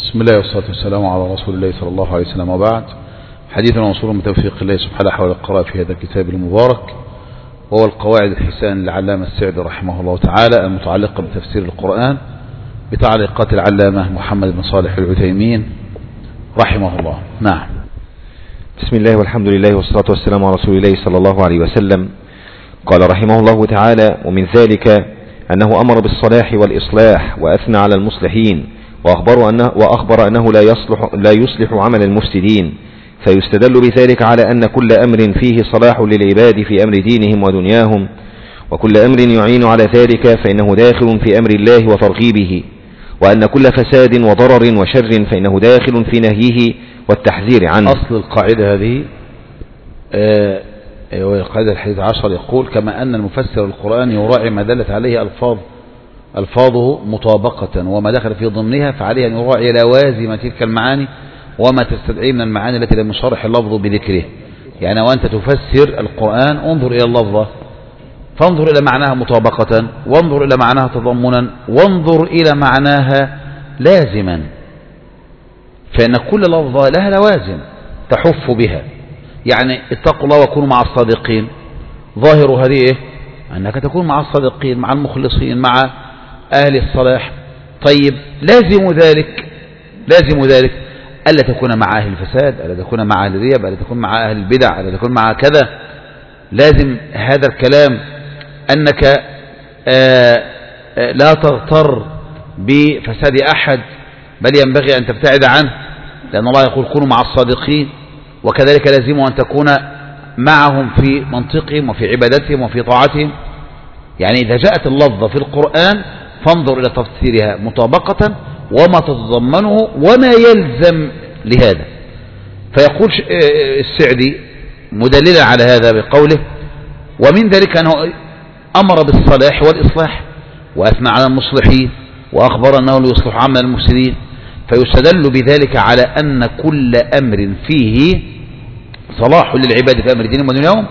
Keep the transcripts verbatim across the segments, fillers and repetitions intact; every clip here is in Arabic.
بسم الله والصلاة والسلام على رسول الله صلى الله عليه وسلم، وبعد. حديثنا موصول من توفيق الله سبحانه حول القراءة في هذا الكتاب المبارك، وهو القواعد الحسان للعلامة السعدي رحمه الله تعالى، المتعلقة بتفسير القرآن بتعليقات العلامة محمد بن صالح العثيمين رحمه الله. نعم. بسم الله والحمد لله والصلاة والسلام على رسول الله صلى الله عليه وسلم. قال رحمه الله تعالى: ومن ذلك أنه أمر بالصلاح والإصلاح وأثنى على المصلحين، وأخبر أنه, وأخبر أنه لا يصلح, لا يصلح عمل المفسدين، فيستدل بذلك على أن كل أمر فيه صلاح للعباد في أمر دينهم ودنياهم، وكل أمر يعين على ذلك فإنه داخل في أمر الله وترغيبه، وأن كل فساد وضرر وشر فإنه داخل في نهيه والتحذير عنه. أصل القاعدة هذه آه القاعدة الحادية عشر يقول: كما أن المفسر القرآن يراعي ما دلت عليه ألفاظ ألفاظه مطابقة وما دخل في ضمنها، فعليه أن يراعي لوازم تلك المعاني وما تستدعي من المعاني التي لم يصرح اللفظ بذكره. يعني وأنت تفسر القرآن انظر إلى اللفظة، فانظر إلى معناها مطابقة، وانظر إلى معناها تضمنا، وانظر إلى معناها لازما، فإن كل لفظة لها لوازم تحف بها. يعني اتقوا الله وكونوا مع الصادقين، ظاهر هذه إيه؟ أنك تكون مع الصادقين، مع المخلصين، مع أهل الصلاح. طيب لازم ذلك لازم ذلك ألا تكون مع أهل الفساد، ألا تكون مع أهل الريب، ألا تكون مع أهل البدع، ألا تكون مع كذا. لازم هذا الكلام أنك آآ آآ لا تغتر بفساد أحد، بل ينبغي أن تبتعد عنه، لأن الله يقول كونوا مع الصادقين. وكذلك لازم أن تكون معهم في منطقهم وفي عبادتهم وفي طاعتهم. يعني إذا جاءت اللفظة في القرآن فانظر إلى تفسيرها مطابقة وما تتضمنه وما يلزم لهذا. فيقول السعدي مدللا على هذا بقوله: ومن ذلك أنه أمر بالصلاح والإصلاح وأثنى على المصلحين، وأخبر أنه ليصلح عمل المفسدين، فيستدل بذلك على أن كل أمر فيه صلاح للعباد في أمر دينهم ودنياهم،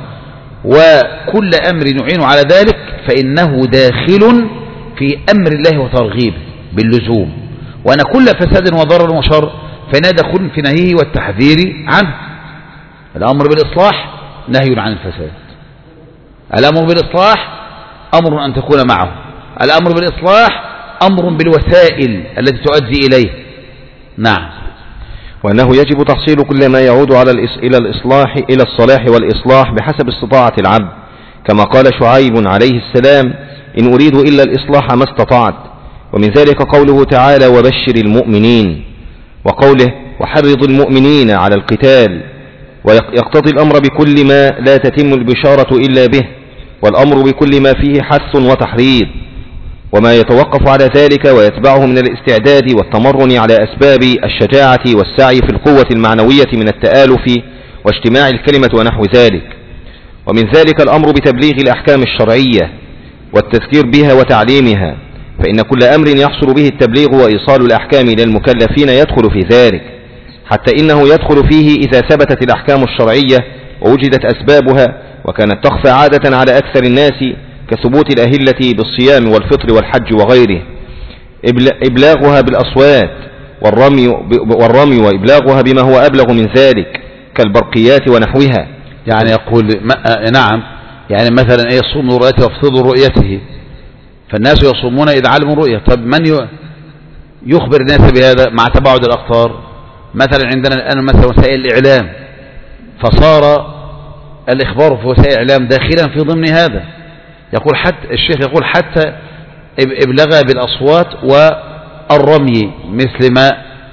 وكل أمر يعين على ذلك فإنه داخل في أمر الله وترغيبه باللزوم، وأن كل فساد وضرر وشر فإنه داخل في نهيه والتحذير عنه. الأمر بالإصلاح نهي عن الفساد، الأمر بالإصلاح أمر أن تكون معه، الأمر بالإصلاح أمر بالوسائل التي تؤدي إليه. نعم. وأنه يجب تحصيل كل ما يعود على إلى الإصلاح إلى الصلاح والإصلاح بحسب استطاعة العبد، كما قال شعيب عليه السلام: إن أريد إلا الإصلاح ما استطعت. ومن ذلك قوله تعالى: وبشر المؤمنين، وقوله: وحرض المؤمنين على القتال. ويقتضي الأمر بكل ما لا تتم البشارة إلا به، والأمر بكل ما فيه حث وتحريض، وما يتوقف على ذلك ويتبعه من الاستعداد والتمرن على أسباب الشجاعة والسعي في القوة المعنوية من التآلف واجتماع الكلمة ونحو ذلك. ومن ذلك الأمر بتبليغ الأحكام الشرعية والتذكير بها وتعليمها، فإن كل أمر يحصل به التبليغ وإيصال الأحكام إلى المكلفين يدخل في ذلك، حتى إنه يدخل فيه إذا ثبتت الأحكام الشرعية ووجدت أسبابها، وكانت تخفى عادة على أكثر الناس كثبوت الأهلة بالصيام والفطر والحج وغيره، إبلاغها بالأصوات والرمي, والرمي وإبلاغها بما هو أبلغ من ذلك كالبرقيات ونحوها. يعني يقول نعم، يعني مثلا يصوم رؤيته ويفطر رؤيته، فالناس يصومون إذا علموا رؤية. طب من يخبر الناس بهذا مع تباعد الأقطار؟ مثلا عندنا الآن مثلا وسائل الإعلام، فصار الإخبار في وسائل الإعلام داخلا في ضمن هذا. يقول حتى الشيخ يقول حتى ابلغ بالأصوات والرمي، مثل ما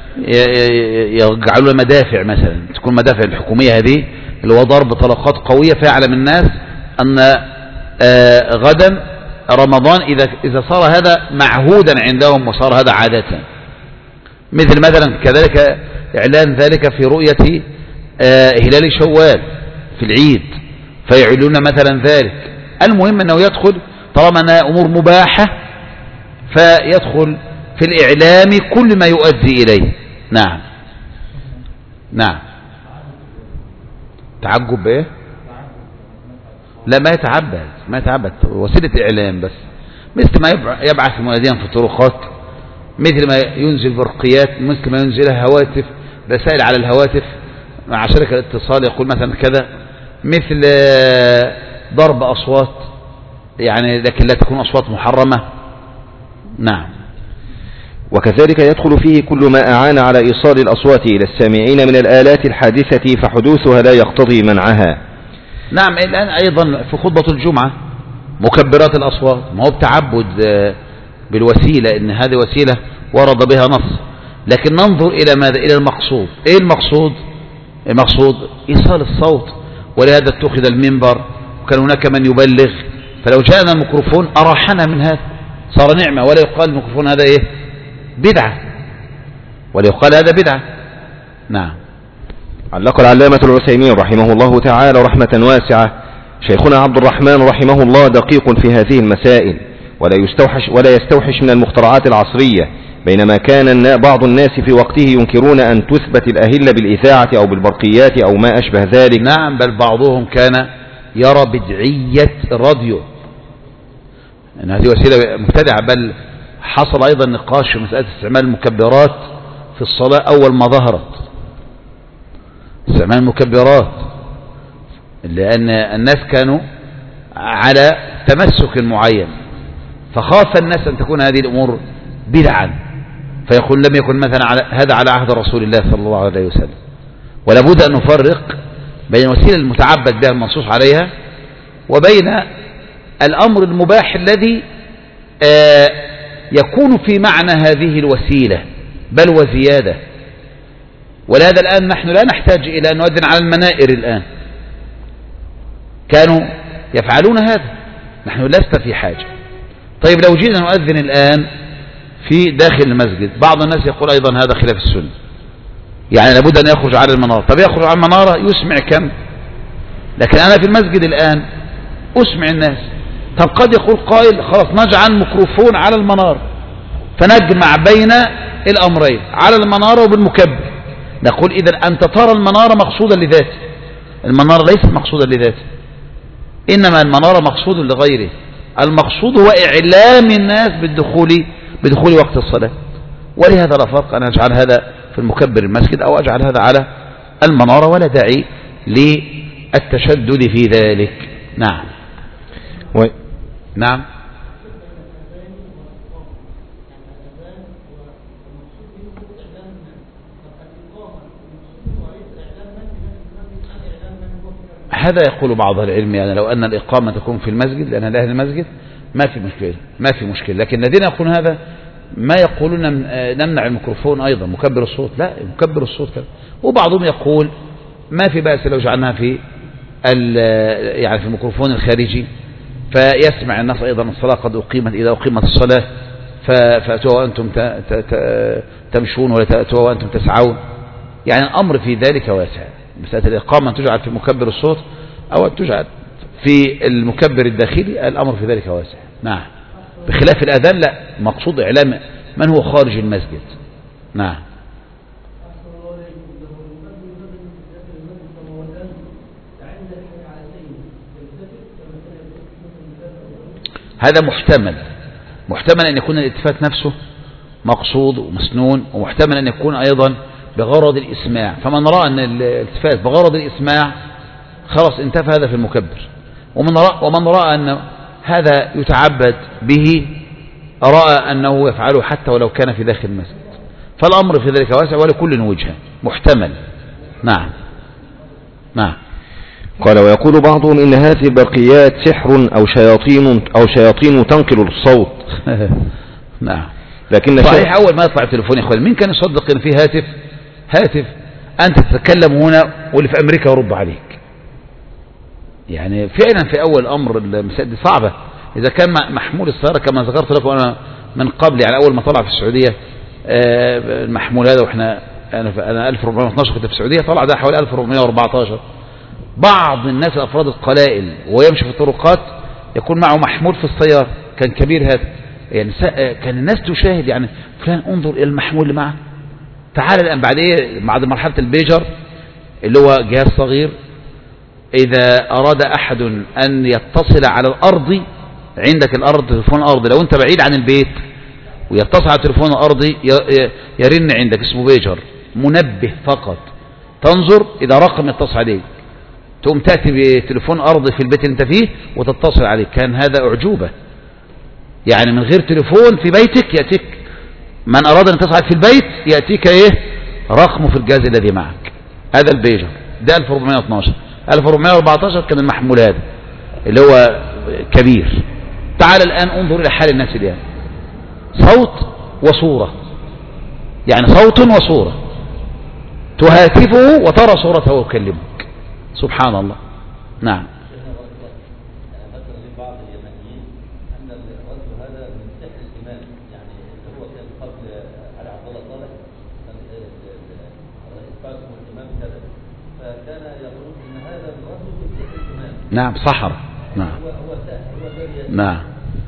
يجعلوا مدافع مثلا، تكون مدافع الحكومية هذه اللي هو ضرب طلقات قوية، فيعلم الناس أن غدا رمضان إذا إذا صار هذا معهودا عندهم وصار هذا عادة. مثل مثلا كذلك إعلان ذلك في رؤية هلال شوال في العيد، فيعلنون مثلا ذلك. المهم أنه يدخل طالما أنها أمور مباحة، فيدخل في الإعلام كل ما يؤدي إليه. نعم. نعم. تعجب بإيه؟ لا، ما يتعبد ما يتعبد وسيلة إعلام بس، مثل ما يبعث المنادين في الطرقات مثل ما ينزل برقيات، مثل ما ينزلها هواتف، رسائل على الهواتف مع شركة الاتصال يقول مثلا كذا، مثل ضرب أصوات يعني لكن لا تكون أصوات محرمة. نعم. وكذلك يدخل فيه كل ما أعان على إيصال الأصوات إلى السامعين من الآلات الحادثة فحدوثها لا يقتضي منعها. نعم. الآن أيضا في خطبة الجمعة مكبرات الأصوات، ما هو بتعبد بالوسيلة، إن هذه وسيلة ورد بها نص، لكن ننظر إلى ماذا؟ إلى المقصود. إيه المقصود؟ المقصود إيصال الصوت، ولهذا اتخذ المنبر، وكان هناك من يبلغ، فلو جاءنا الميكروفون أراحنا من هذا، صار نعمة. ولا يقال الميكروفون هذا إيه؟ بدعة، ولا يقال هذا بدعة. نعم. علق العلامة العثيمين رحمه الله تعالى رحمة واسعة: شيخنا عبد الرحمن رحمه الله دقيق في هذه المسائل، ولا يستوحش, ولا يستوحش من المخترعات العصرية، بينما كان بعض الناس في وقته ينكرون أن تثبت الأهلة بالإذاعة أو بالبرقيات أو ما أشبه ذلك. نعم، بل بعضهم كان يرى بدعية الراديو أن هذه وسيلة مبتدعة، بل حصل أيضا نقاش في مسألة استعمال المكبرات في الصلاة أول ما ظهرت، استعمال المكبرات، لأن الناس كانوا على تمسك معين، فخاف الناس أن تكون هذه الأمور بدعا، فيقول لم يكن مثلا على هذا على عهد رسول الله صلى الله عليه وسلم. ولا بد أن نفرق بين الوسيلة المتعبد بها المنصوص عليها وبين الأمر المباح الذي آه يكون في معنى هذه الوسيلة بل وزيادة. ولهذا الآن نحن لا نحتاج إلى أن نؤذن على المنائر. الآن كانوا يفعلون هذا، نحن لسنا في حاجة. طيب لو جينا نؤذن الآن في داخل المسجد، بعض الناس يقول أيضا هذا خلاف السنة، يعني لابد أن يخرج على المنارة. طب يخرج على المنارة يسمع كم؟ لكن أنا في المسجد الآن أسمع الناس. طب قد يقول قائل خلاص نجعل ميكروفون على المنارة فنجمع بين الأمرين، على المنارة وبالمكبر. نقول إذا أنت ترى المنارة مقصودة لذاته، المنارة ليست مقصودة لذاته، إنما المنارة مقصود لغيره. المقصود هو إعلام الناس بالدخول بدخول وقت الصلاة. ولهذا لا فرق أن أجعل هذا في المكبر المسجد أو أجعل هذا على المنارة، ولا داعي للتشدد في ذلك. نعم. و... نعم. هذا يقول بعض العلم، يعني لو أن الإقامة تكون في المسجد لأن لأهل المسجد ما في مشكلة، ما في مشكلة. لكن الذين يقولون هذا ما يقولون نمنع الميكروفون أيضا مكبر الصوت، لا، مكبر الصوت كذا. وبعضهم يقول ما في بأس لو جعلناها في يعني في الميكروفون الخارجي فيسمع الناس أيضا الصلاة قد أقيمت، إذا أقيمت الصلاة فأتوا وأنتم تمشون ولا تأتوا وأنتم تسعون. يعني الأمر في ذلك واسع. مسألة الإقامة أن تجعل في مكبر الصوت أو أن تجعل في المكبر الداخلي، الأمر في ذلك واسع. نعم. بخلاف الأذان لا، مقصود إعلام من هو خارج المسجد. نعم. هذا محتمل، محتمل أن يكون الالتفات نفسه مقصود ومسنون، ومحتمل أن يكون أيضا بغرض الإسماع. فمن رأى أن الالتفات بغرض الإسماع خلاص انتفى هذا في المكبر، ومن رأى, ومن رأى أن هذا يتعبد به رأى أنه يفعله حتى ولو كان في داخل المسجد. فالأمر في ذلك واسع ولكل وجهة، محتمل. نعم. نعم. قال: ويقول بعضهم إن هذه البرقيات سحر أو شياطين أو شياطين تنقل الصوت. نعم. لكن صحيح أول ما يطلع التليفون يا أخوان مين كان يصدق إن في هاتف هاتف أنت تتكلم هنا واللي في أمريكا يرد عليك؟ يعني فعلا في أول أمر المسائل دي صعبة. إذا كان محمول السيارة كما ذكرت لكم أنا من قبل، يعني أول ما طلع في السعودية المحمول هذا، وإحنا أنا ألف وأربعمائة واثني عشر كنت في السعودية، طلع ده حوالي ألف وأربعمائة وأربعة عشر. بعض الناس الأفراد القلائل ويمشي في الطرقات يكون معه محمول في السيارة، كان كبير هذا، يعني كان الناس تشاهد، يعني فلان انظر إلى المحمول اللي معه. تعال الآن بعد إيه، بعد مرحلة البيجر اللي هو جهاز صغير، إذا أراد أحد أن يتصل على الأرض، عندك الأرض تليفون الأرض، لو أنت بعيد عن البيت ويتصل على التليفون الأرضي يرن عندك، اسمه بيجر، منبه فقط، تنظر إذا رقم يتصل عليك، تقوم تأتي بتليفون أرضي في البيت اللي انت فيه وتتصل عليك. كان هذا أعجوبة، يعني من غير تليفون في بيتك يأتيك من أراد أن يتصل في البيت يأتيك إيه رقمه في الجهاز الذي معك. هذا البيجر ده ألف وأربعمائة واثناشر. ألف وأربعمائة وأربعة عشر كان المحمول هذا اللي هو كبير. تعال الآن انظر إلى حال الناس الآن، صوت وصورة، يعني صوت وصورة، تهاتفه وترى صورته ويكلمك، سبحان الله. نعم. نعم سحر. نعم نعم.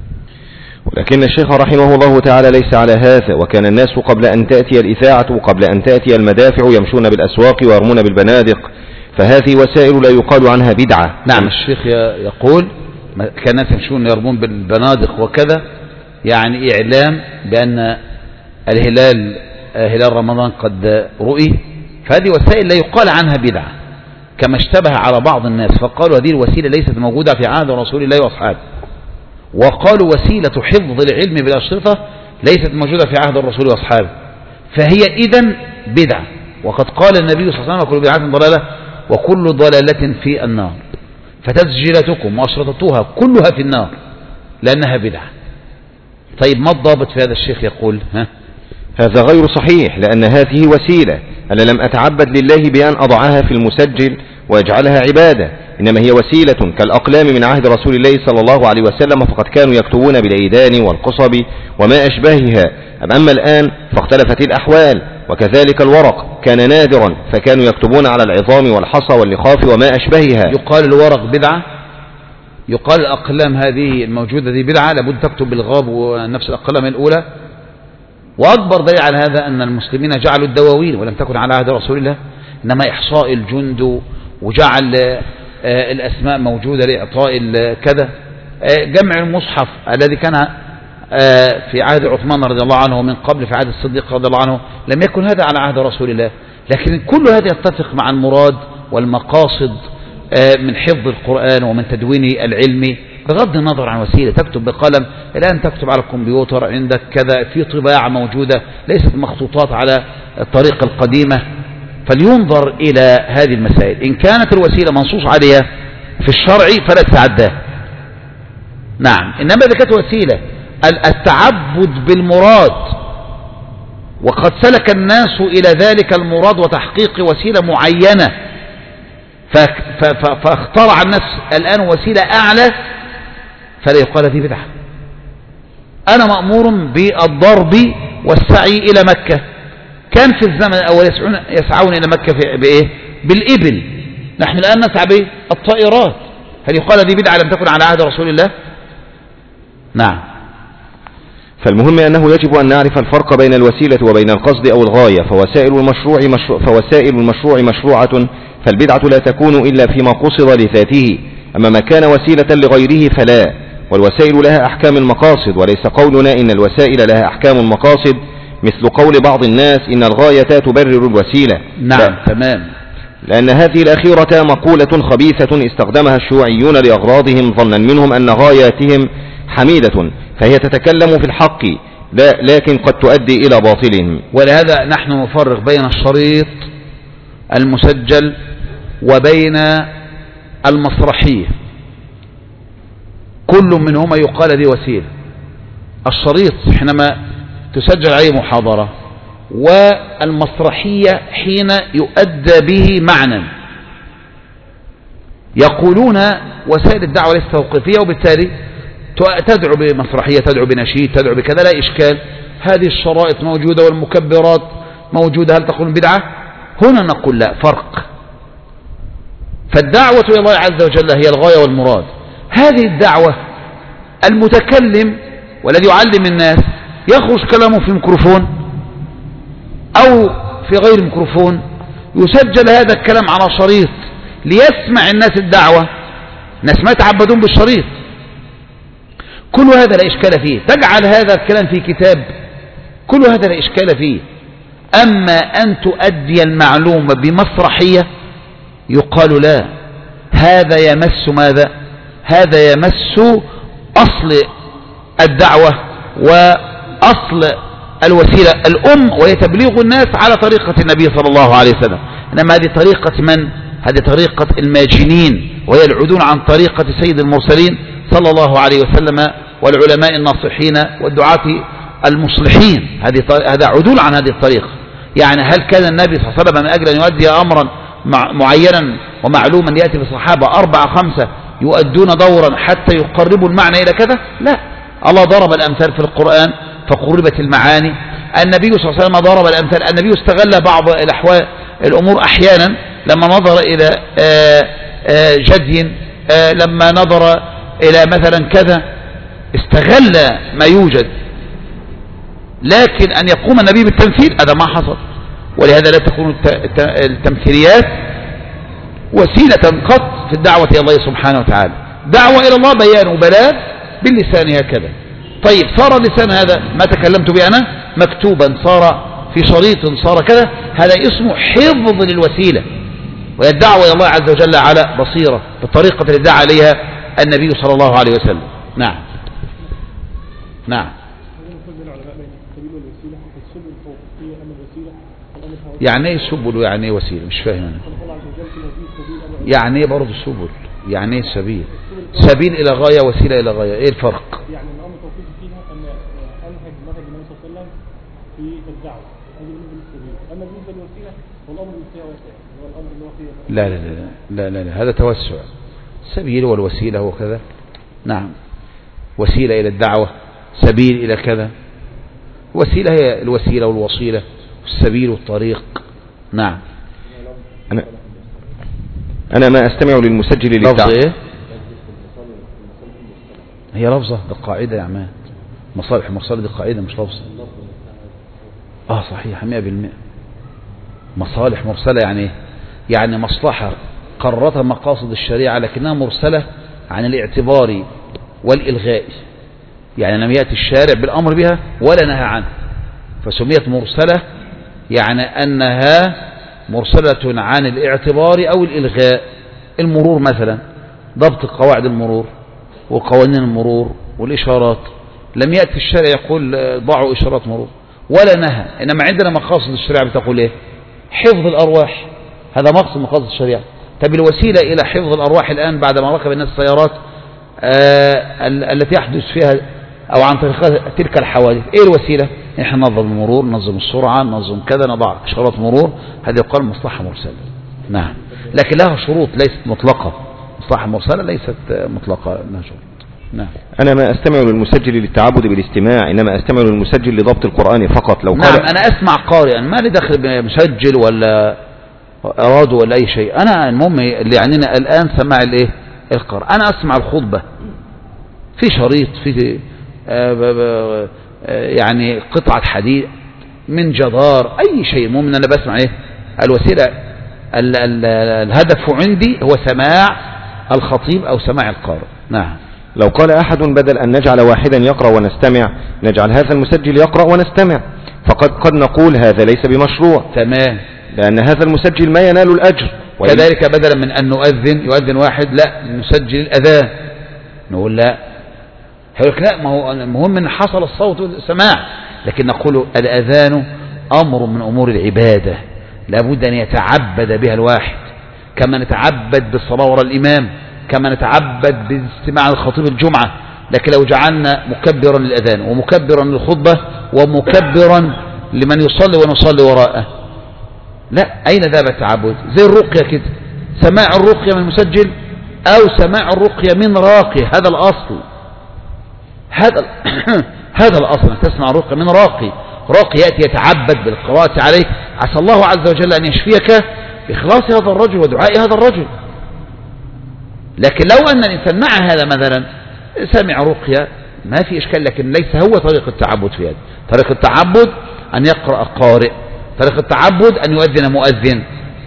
ولكن الشيخ رحمه الله تعالى ليس على هذا، وكان الناس قبل أن تأتي الإذاعة وقبل أن تأتي المدافع يمشون بالأسواق ويرمون بالبنادق، فهذه وسائل لا يقال عنها بدعة. نعم الشيخ يقول كان الناس يمشون يرمون بالبنادق وكذا، يعني إعلام بأن الهلال هلال رمضان قد رؤي، فهذه وسائل لا يقال عنها بدعة، كما اشتبه على بعض الناس فقالوا هذه الوسيلة ليست موجودة في عهد رسول الله وأصحابه، وقالوا وسيلة حفظ العلم بالأشرطة ليست موجودة في عهد الرسول وأصحابه، فهي إذن بدعة. وقد قال النبي صلى الله عليه وسلم كل بدعة ضلالة وكل ضلالة في النار، فتسجيلاتكم وأشرطتها كلها في النار لأنها بدعة. طيب ما الضابط في هذا؟ الشيخ يقول ها هذا غير صحيح، لأن هذه وسيلة، أنا لم أتعبد لله بأن أضعها في المسجل ويجعلها عبادة، إنما هي وسيلة كالأقلام من عهد رسول الله صلى الله عليه وسلم، فقد كانوا يكتبون بالأيدان والقصب وما أشبهها. أما الآن فاختلفت الأحوال، وكذلك الورق كان نادرا فكانوا يكتبون على العظام والحصى واللخاف وما أشبهها. يقال الورق بدعة، يقال الأقلام هذه الموجودة دي بدعة، لابد تكتب بالغاب ونفس الأقلام الأولى. وأكبر دليل على هذا أن المسلمين جعلوا الدواوين ولم تكن على عهد رسول الله، إنما إحصاء الجند وجعل الأسماء موجودة لإعطاء كذا. جمع المصحف الذي كان في عهد عثمان رضي الله عنه ومن قبل في عهد الصديق رضي الله عنه لم يكن هذا على عهد رسول الله، لكن كل هذا يتفق مع المراد والمقاصد من حفظ القرآن ومن تدوين العلم، بغض النظر عن وسيلة. تكتب بقلم، الآن تكتب على الكمبيوتر عندك كذا، في طباعة موجودة ليست مخطوطات على الطريقة القديمة. فلينظر إلى هذه المسائل، إن كانت الوسيلة منصوص عليها في الشرع فلا تتعداه. نعم. إنما إذا كانت وسيلة التعبد بالمراد وقد سلك الناس إلى ذلك المراد وتحقيق وسيلة معينة فاخترع الناس الآن وسيلة أعلى، فلا يقال هذه بدعة. أنا مأمور بالضرب والسعي إلى مكة، كان في الزمن الأول يسعون, يسعون إلى مكة بإيه؟ بالإبل، نحن الآن نسعى بالطائرات، هل يقال هذه بدعة لم تكن على عهد رسول الله؟ نعم. فالمهم أنه يجب أن نعرف الفرق بين الوسيلة وبين القصد أو الغاية، فوسائل المشروع, مشروع فوسائل المشروع مشروعة، فالبدعة لا تكون إلا فيما قصد لذاته، أما ما كان وسيلة لغيره فلا. والوسائل لها أحكام المقاصد، وليس قولنا إن الوسائل لها أحكام المقاصد مثل قول بعض الناس إن الغاية تبرر الوسيلة. نعم لا. تمام. لأن هذه الأخيرة مقولة خبيثة استخدمها الشيوعيون لأغراضهم ظنا منهم أن غاياتهم حميدة، فهي تتكلم في الحق لا لكن قد تؤدي إلى باطلهم. ولهذا نحن نفرق بين الشريط المسجل وبين المسرحية، كل منهما يقال ذي وسيلة. الشريط حينما تسجل عليه محاضرة، والمسرحية حين يؤدى به معنى. يقولون وسائل الدعوة ليست توقيفية، وبالتالي تدعو بمسرحية، تدعو بنشيد، تدعو بكذا، لا إشكال، هذه الشرائط موجودة والمكبرات موجودة، هل تقول بدعة؟ هنا نقول لا، فرق. فالدعوة إلى الله عز وجل هي الغاية والمراد. هذه الدعوة المتكلم والذي يعلم الناس يخرج كلامه في الميكروفون أو في غير الميكروفون، يسجل هذا الكلام على شريط ليسمع الناس الدعوة، الناس ما يتعبدون بالشريط، كل هذا لا إشكال فيه. تجعل هذا الكلام في كتاب كل هذا لا إشكال فيه. أما أن تؤدي المعلومة بمسرحية يقال لا، هذا يمس ماذا؟ هذا يمس أصل الدعوة وأصل الوسيلة الأم، وهي تبليغ الناس على طريقة النبي صلى الله عليه وسلم. إنما هذه طريقة من؟ هذه طريقة الماجنين، وهي العدول عن طريقة سيد المرسلين صلى الله عليه وسلم والعلماء الناصحين والدعاة المصلحين. هذا عدول عن هذه الطريقة. يعني هل كان النبي صلى الله عليه وسلم من أجل أن يؤدي أمرا معينا ومعلوما يأتي بالصحابة أربعة خمسة يؤدون دورا حتى يقربوا المعنى إلى كذا؟ لا. الله ضرب الأمثال في القرآن فقربت المعاني. النبي صلى الله عليه وسلم ضرب الأمثال. النبي استغل بعض الأحوال الأمور أحيانا لما نظر إلى جدي، لما نظر إلى مثلا كذا، استغل ما يوجد. لكن أن يقوم النبي بالتمثيل هذا ما حصل. ولهذا لا تكون التمثيليات وسيلة قط في الدعوة إلى الله سبحانه وتعالى. دعوة إلى الله بيان وبلاغ باللسان هكذا. طيب صار اللسان هذا ما تكلمت به أنا مكتوبا، صار في شريط، صار كذا، هذا اسمه حفظ للوسيلة، وهي الدعوة إلى الله عز وجل على بصيرة بالطريقة التي دعا عليها النبي صلى الله عليه وسلم. نعم نعم. يعني ايه سبل ويعني ايه وسيله؟ مش فاهم انا. يعني ايه برضه سبل؟ يعني ايه سبيل؟ سبيل الى غايه، وسيله الى غايه، ايه الفرق؟ يعني الامر توفيق فيها ان انهج منهج النبي صلى الله عليه وسلم في الدعوه، هذه بالنسبه للسبيل. اما بالنسبه للوسيله والامر فيها واسع، هو الامر اللي هو فيه لا لا لا لا لا لا هذا توسع. السبيل والوسيله وكذا. نعم. وسيله الى الدعوه، سبيل الى كذا. وسيله هي الوسيله والوصيله، السبيل والطريق. نعم. أنا أنا ما أستمع للمسجل للتعب. إيه؟ هي لفظة بالقاعدة يا عمان. مصالح مرسلة دي قاعدة مش لفظة. آه صحيح مئة بالمئة. مصالح مرسلة يعني إيه؟ يعني مصلحة قررتها مقاصد الشريعة لكنها مرسلة عن الاعتبار والإلغاء. يعني لم يأتي الشارع بالأمر بها ولا نهى عنه، فسميت مرسلة، يعني أنها مرسلة عن الاعتبار أو الإلغاء. المرور مثلا، ضبط قواعد المرور وقوانين المرور والإشارات، لم يأتي الشارع يقول ضعوا إشارات مرور ولا نهى، إنما عندنا مقاصد الشريعة بتقول إيه؟ حفظ الأرواح، هذا مقصد مقاصد الشريعة. طب الوسيلة إلى حفظ الأرواح الآن بعد ما ركب الناس السيارات آه التي يحدث فيها أو عن طريق تلك الحوادث، إيه الوسيلة؟ إحنا ننظم المرور، ننظم السرعة، ننظم كذا، نضع إشارات مرور، هذه يقال مصلحة مرسلة. نعم. لكن لها شروط ليست مطلقة. مصلحة مرسلة ليست مطلقة، لها شروط. نعم. أنا ما أستمع للمسجل للتعبد بالاستماع، إنما أستمع للمسجل لضبط القرآن فقط. لو نعم قال أنا أسمع قارئا، ما لي دخل بمسجل ولا أرادوا ولا أي شيء. أنا المهم اللي يعنينا الآن سماع الإيه؟ القارئ. أنا أسمع الخطبة في شريط، في آه يعني قطعة حديد من جدار، أي شيء. المهم أن أنا بسمع إيه؟ الوسيلة ال ال الهدف عندي هو سماع الخطيب أو سماع القارئ. نعم. لو قال أحد بدل أن نجعل واحدا يقرأ ونستمع نجعل هذا المسجل يقرأ ونستمع، فقد قد نقول هذا ليس بمشروع. تمام. لأن هذا المسجل ما ينال الأجر. كذلك بدلا من أن نؤذن يؤذن واحد، لا نسجل الأذان، نقول لا لا ما هو المهم أن حصل الصوت والسماع، لكن نقول الأذان أمر من أمور العبادة لابد أن يتعبد بها الواحد، كما نتعبد بالصلاة وراء الإمام، كما نتعبد باستماع الخطيب الجمعة. لكن لو جعلنا مكبرا للأذان ومكبرا للخطبة ومكبرا لمن يصلي ونصلي وراءه، لا، أين ذهب التعبد؟ زي الرقية كده، سماع الرقية من المسجل أو سماع الرقية من راقي، هذا الأصل. هذا هذا الأصل، أن تسمع الرقية من راقي. راقي يأتي يتعبد بالقراءة عليك، عسى الله عز وجل أن يشفيك بإخلاص هذا الرجل ودعاء هذا الرجل. لكن لو أن الإنسان مع هذا مثلا سمع رقية ما في إشكال، لكن ليس هو طريق التعبد في هذا. طريق التعبد أن يقرأ قارئ، طريق التعبد أن يؤذن مؤذن،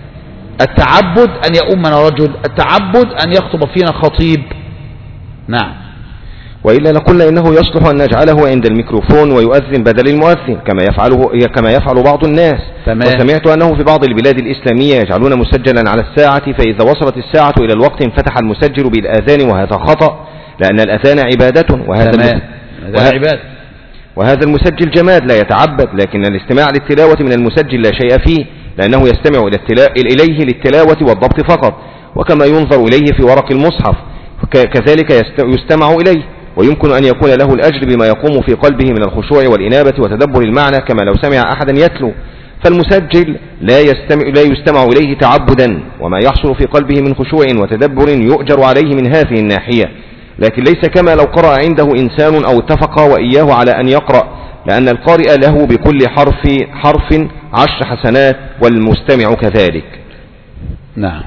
التعبد أن يؤمنا رجل، التعبد أن يخطب فينا خطيب. نعم. وإلا لقلنا إنه يصلح أن نجعله عند الميكروفون ويؤذن بدل المؤذن كما يفعله كما يفعل بعض الناس. تمام. وسمعت أنه في بعض البلاد الإسلامية يجعلون مسجلا على الساعة، فإذا وصلت الساعة إلى الوقت انفتح المسجل بالآذان، وهذا خطأ، لأن الآذان عبادة، وهذا تمام. وهذا, عبادة. وهذا المسجل جماد لا يتعبد، لكن الاستماع للتلاوة من المسجل لا شيء فيه، لأنه يستمع إليه للتلاوة والضبط فقط، وكما ينظر إليه في ورق المصحف كذلك يستمع إليه، ويمكن أن يكون له الأجر بما يقوم في قلبه من الخشوع والإنابة وتدبر المعنى كما لو سمع أحدا يتلو. فالمسجل لا يستمع, لا يستمع إليه تعبدا، وما يحصل في قلبه من خشوع وتدبر يؤجر عليه من هذه الناحية، لكن ليس كما لو قرأ عنده إنسان أو اتفق وإياه على أن يقرأ، لأن القارئ له بكل حرف حرف عشر حسنات والمستمع كذلك. نعم.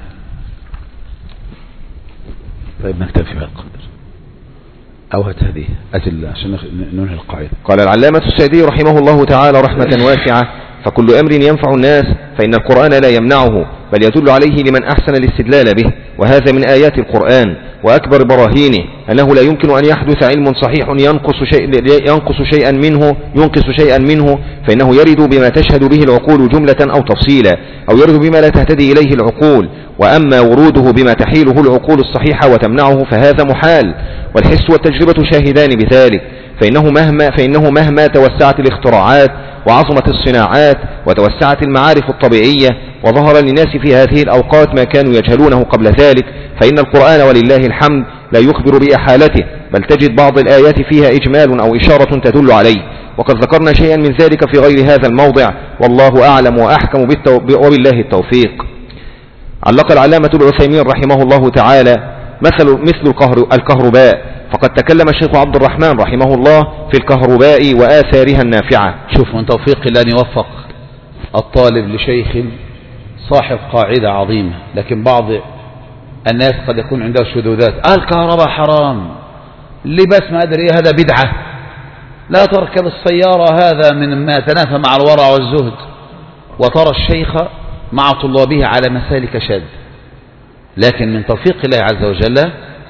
طيب نكتفي بهذا القدر أو هات هذه أجل عشان ننهي القاعدة. قال العلامة السعدي رحمه الله تعالى رحمة واسعة: فكل أمر ينفع الناس فإن القرآن لا يمنعه، بل يدل عليه لمن أحسن الاستدلال به، وهذا من آيات القرآن وأكبر براهينه أنه لا يمكن أن يحدث علم صحيح ينقص, شيء ينقص شيئا منه ينقص شيئا منه، فإنه يرد بما تشهد به العقول جملة أو تفصيلا، أو يرد بما لا تهتدي إليه العقول، وأما وروده بما تحيله العقول الصحيحة وتمنعه فهذا محال، والحس والتجربة شاهدان بذلك، فإنه مهما, فإنه مهما توسعت الاختراعات وعظمت الصناعات وتوسعت المعارف الطبيعية وظهر للناس في هذه الأوقات ما كانوا يجهلونه قبل ذلك، فإن القرآن ولله الحمد لا يخبر بإحالته، بل تجد بعض الآيات فيها إجمال أو إشارة تدل عليه، وقد ذكرنا شيئا من ذلك في غير هذا الموضع، والله أعلم وأحكم وبالله التوفيق. علق العلامة العثيمين رحمه الله تعالى: مثل مثل الكهرباء، فقد تكلم الشيخ عبد الرحمن رحمه الله في الكهرباء وآثارها النافعة. شوف، من توفيق الله أن يوفق الطالب لشيخ صاحب قاعدة عظيمة، لكن بعض الناس قد يكون عنده شذوذات. آه الكهرباء حرام، لبس ما أدري هذا بدعة، لا تركب السيارة هذا من ما تنافى مع الورع والزهد، وترى الشيخ مع طلابه على مسالك شاذة. لكن من توفيق الله عز وجل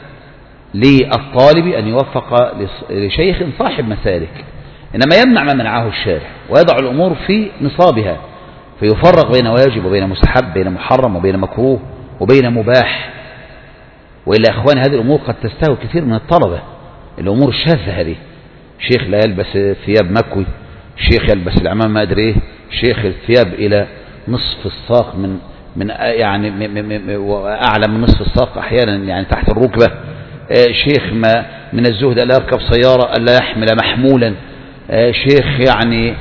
للطالب أن يوفق لشيخ صاحب مسالك، إنما يمنع ما منعه الشارع ويضع الأمور في نصابها، فيفرق بين واجب وبين مستحب، بين محرم وبين مكروه وبين مباح. وإلا أخواني هذه الأمور قد تستهوي كثير من الطلبة، الأمور الشاذة هذه. شيخ لا يلبس ثياب مكوي، شيخ يلبس العمام ما أدري إيه، شيخ الثياب إلى نصف الساق، من من يعني أعلى من نصف الساق أحيانا، يعني تحت الركبة. شيخ ما من الزهد ألا يركب سيارة ألا يحمل محمولا. شيخ يعني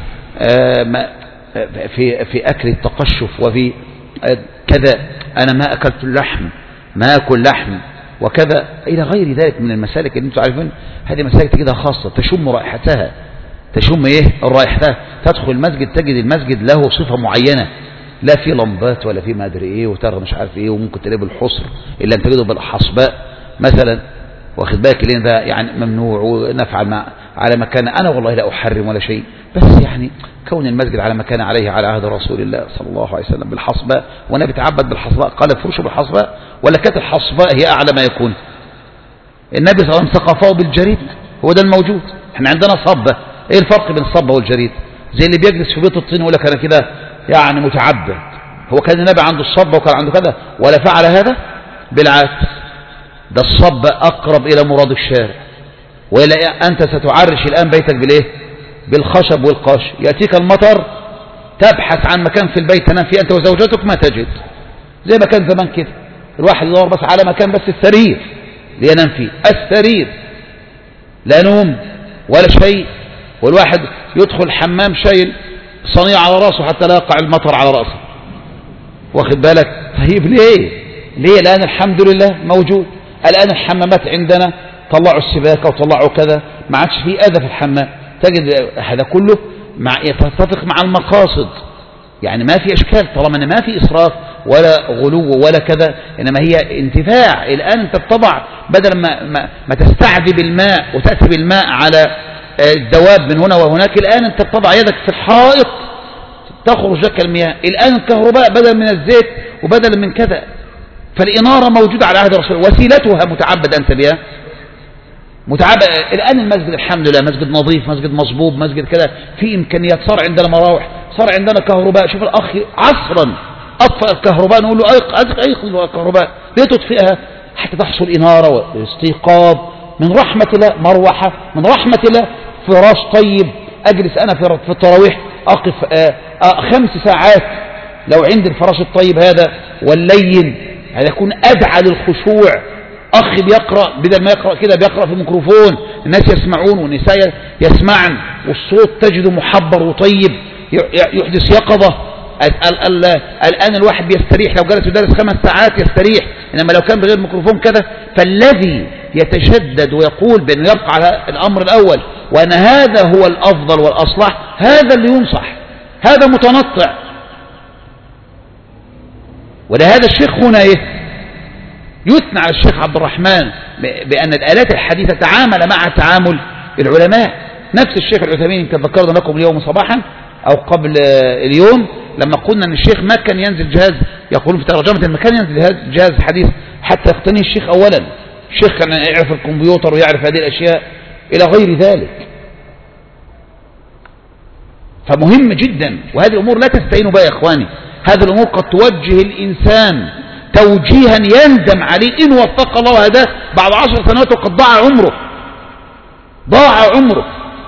في في أكل التقشف وفي كذا، أنا ما أكلت اللحم، ما أكل لحم وكذا إلى غير ذلك من المسالك اللي أنتم عارفين. هذه مسالك كده خاصة تشم رائحتها، تشم إيه الرائحتها. تدخل المسجد تجد المسجد له صفة معينة، لا في لمبات ولا في ما أدري إيه، وترى مش عارف إيه، وممكن تلاقيه بالحصر إلا أن تجده بالحصباء مثلا، واخد بالك، لأن ده يعني ممنوع ونفعل مع على مكان. أنا والله لا أحرم ولا شيء، بس يعني كون المسجد على مكان عليه على عهد رسول الله صلى الله عليه وسلم بالحصباء، وأنا بتعبد بالحصباء، قال فرشوا بالحصباء، ولا كانت الحصباء هي أعلى ما يكون؟ النبي صلى الله عليه وسلم سقفه بالجريد، هو ده الموجود. احنا عندنا صبة، ايه الفرق بين الصبة والجريد؟ زي اللي بيجلس في بيت الطين ويقول لك انا كده يعني متعبد. هو كان النبي عنده الصبة وكان عنده كذا ولا فعل هذا؟ بالعكس، ده الصبة أقرب إلى مراد الشارع. وإلا أنت ستعرش الآن بيتك بالإيه؟ بالخشب والقاش. يأتيك المطر تبحث عن مكان في البيت تنام فيه أنت وزوجتك ما تجد، زي ما كان زمان كده، الواحد يدور بس على مكان، بس السرير لينام فيه، السرير، لا نوم ولا شيء. والواحد يدخل حمام شايل صنيع على رأسه حتى لا يقع المطر على رأسه، واخد بالك؟ طيب ليه؟ ليه؟ الآن الحمد لله موجود. الآن الحمامات عندنا طلعوا السباكة وطلعوا كذا، ما عادش فيه أذى في الحمام. تجد هذا كله مع يتفق مع المقاصد، يعني ما في إشكال طالما أن ما في إسراف ولا غلو ولا كذا، إنما هي انتفاع. الآن أنت بتضع بدل ما, ما, ما تستعذب الماء وتأتي بالماء على الدواب من هنا وهناك، الآن أنت بتضع يدك في الحائط تخرج لك المياه. الآن الكهرباء بدل من الزيت وبدل من كذا، فالإنارة موجودة على عهد الرسول، وسيلتها متعبد أنت بها. متعبة. الآن المسجد الحمد لله مسجد نظيف، مسجد مصبوب، مسجد كده في إمكانيات، صار عندنا مراوح، صار عندنا كهرباء. شوف الأخ عصرا أطفأ الكهرباء، نقول له أيقظ أيقظ الكهرباء ليه تطفئها؟ حتى تحصل إنارة واستيقاظ. من رحمة الله مروحة، من رحمة الله فراش طيب. أجلس أنا في التراويح أقف آآ آآ خمس ساعات لو عندي الفراش الطيب هذا واللين، هذا يكون أدعى للخشوع. أخ بيقرأ بدل ما يقرأ كده بيقرأ في الميكروفون، الناس يسمعون والنساء يسمعن، والصوت تجده محبر وطيب يحدث يقظة. الآن الواحد بيستريح لو جلس يدرس خمس ساعات يستريح، إنما لو كان بغير ميكروفون كده. فالذي يتشدد ويقول بأنه يبقى على الأمر الأول وأن هذا هو الأفضل والأصلح، هذا اللي ينصح، هذا متنطع. ولهذا الشيخ هنا إيه؟ يثنى على الشيخ عبد الرحمن بأن الآلات الحديثة تعامل مع تعامل العلماء. نفس الشيخ العثيمين يمكن ذكرنا لكم اليوم صباحا أو قبل اليوم لما قلنا أن الشيخ ما كان ينزل جهاز، يقولون في ترجمة ما كان ينزل جهاز حديث حتى يقتنيه الشيخ أولا. الشيخ كان يعرف الكمبيوتر ويعرف هذه الأشياء إلى غير ذلك. فمهم جدا، وهذه الأمور لا تستعينوا بها يا إخواني. هذه الأمور قد توجه الإنسان توجيها يندم عليه إن وفق الله هداه بعد عشر سنوات وقد ضاع عمره، ضاع عمره.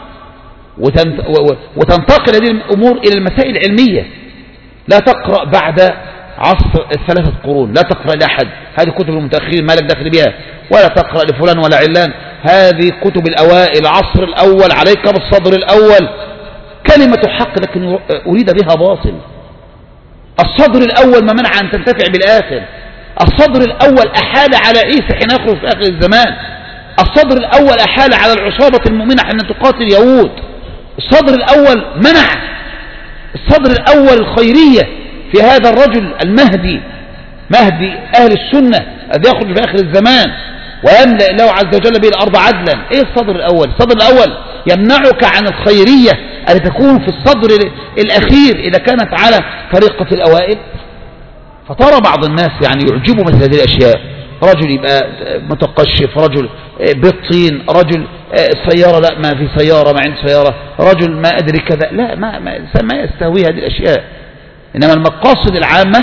وتنتقل هذه الأمور إلى المسائل العلمية. لا تقرأ بعد عصر الثلاثة قرون، لا تقرأ لأحد، هذه كتب المتأخرين ما لك دخل بها، ولا تقرأ لفلان ولا علان، هذه كتب الأوائل العصر الأول، عليك بالصدر الأول. كلمة حق لكن أريد بها باطل. الصدر الأول ما منع أن تنتفع بالآخر. الصدر الأول أحال على عيسى حين يخرج في آخر الزمان. الصدر الأول أحال على العصابة المؤمنة حين تقاتل يهود. الصدر الأول منع. الصدر الأول الخيرية في هذا الرجل المهدي، مهدي أهل السنة الذي يخرج في آخر الزمان ويملأ الله عز وجل به الأرض عدلا. إيه الصدر الأول؟ الصدر الأول يمنعك عن الخيرية أن تكون في الصدر الأخير إذا كانت على طريقة الأوائل. فترى بعض الناس يعني يعجبوا مثل هذه الأشياء، رجل يبقى متقشف، رجل بالطين، رجل سيارة لا ما في سيارة، ما عند سيارة، رجل ما أدري كذا. لا، ما ما, ما يستهوي هذه الأشياء. إنما المقاصد العامة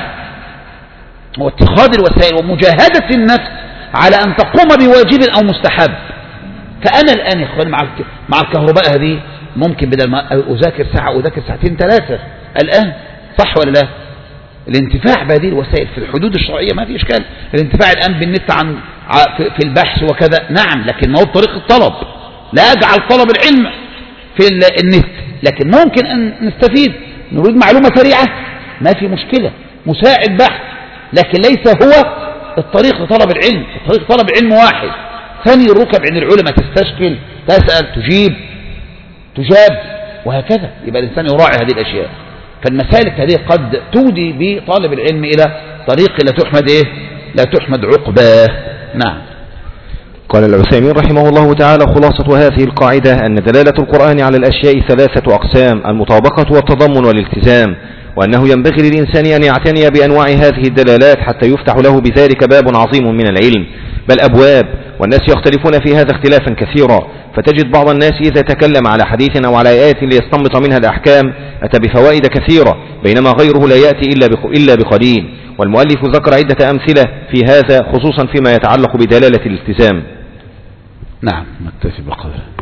هو اتخاذ الوسائل ومجاهدة النفس على أن تقوم بواجب أو مستحب. فأنا الآن يا إخواني مع مع الكهرباء هذه ممكن بدل ما أذاكر ساعة أذاكر ساعتين ثلاثة الآن، صح ولا لا؟ الانتفاع بهذه الوسائل في الحدود الشرعية ما في إشكال. الانتفاع الآن بالنت عن في البحث وكذا نعم، لكن ما هو بطريق الطلب. لا أجعل طلب العلم في النت، لكن ممكن أن نستفيد، نريد معلومة سريعة ما في مشكلة، مساعد بحث، لكن ليس هو الطريق لطلب العلم. الطريق طلب العلم واحد، ثاني الركب عند العلماء، تستشكل، تسأل، تجيب، تجاب، وهكذا. يبقى الإنسان يراعي هذه الأشياء. فالمسالك هذه قد تودي بطالب العلم إلى طريق لا تحمد إيه؟ لا تحمد عقباه. نعم. قال العثيمين رحمه الله تعالى: خلاصة هذه القاعدة أن دلالة القرآن على الأشياء ثلاثة أقسام: المطابقة والتضمن والالتزام، وأنه ينبغي للإنسان أن يعتني بأنواع هذه الدلالات حتى يفتح له بذلك باب عظيم من العلم، بل أبواب، والناس يختلفون في هذا اختلافا كثيرا. فتجد بعض الناس إذا تكلم على حديث أو على آيات ليستنبط منها الأحكام أتى بفوائد كثيرة، بينما غيره لا يأتي إلا بقليل. والمؤلف ذكر عدة أمثلة في هذا خصوصا فيما يتعلق بدلالة الالتزام. نعم، نكتفي بقدر.